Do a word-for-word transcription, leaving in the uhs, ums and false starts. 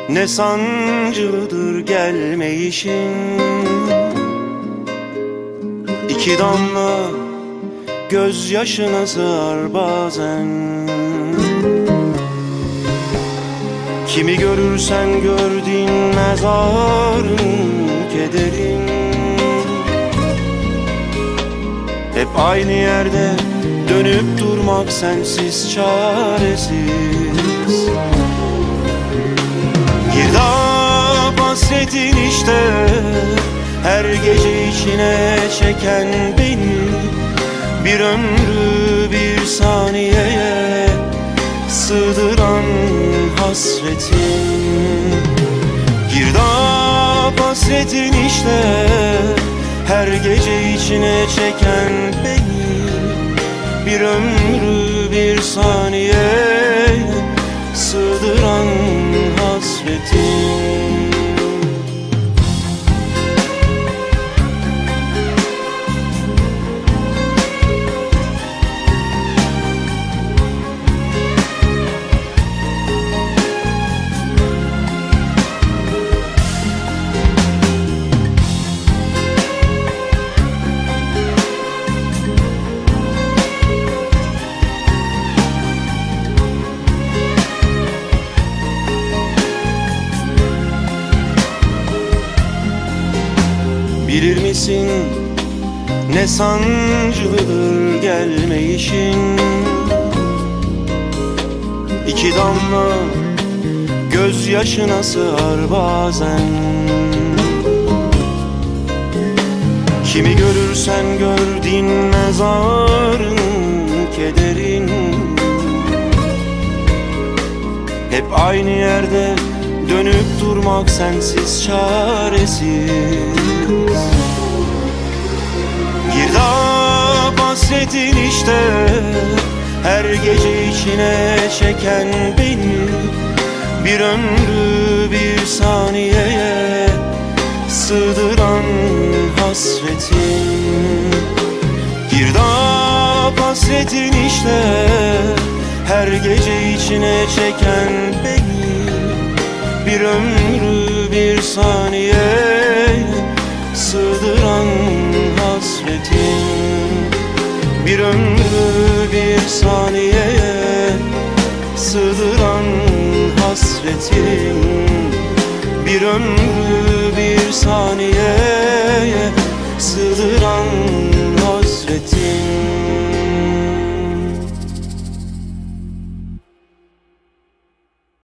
Ne sancılıdır gelmeyişin. İki damla gözyaşına sığar bazen. Kimi görürsen gör dinmez ağrın, kederin. Hep aynı yerde dönüp durmak sensiz çaresiz. Girdap hasretin işte, her gece içine çeken beni. Bir ömrü bir saniyeye sığdıran hasretin. Girdap hasretin işte, her gece içine çeken beni. Bir ömrü bir saniye sığdıran hasretin. Bilir misin ne sancılıdır gelmeyişin. İki damla gözyaşına sığar bazen. Kimi görürsen gör dinmez ağrın, kederin. Hep aynı yerde dönüp durmak sensiz çaresiz. Girdap hasretin işte, her gece içine çeken beni. Bir ömrü bir saniyeye sığdıran hasretin. Girdap hasretin işte, her gece içine çeken beni. Bir ömrü bir saniye sığdıran hasretin. Bir ömrü bir saniyeye sığdıran hasretin. Bir ömrü bir saniye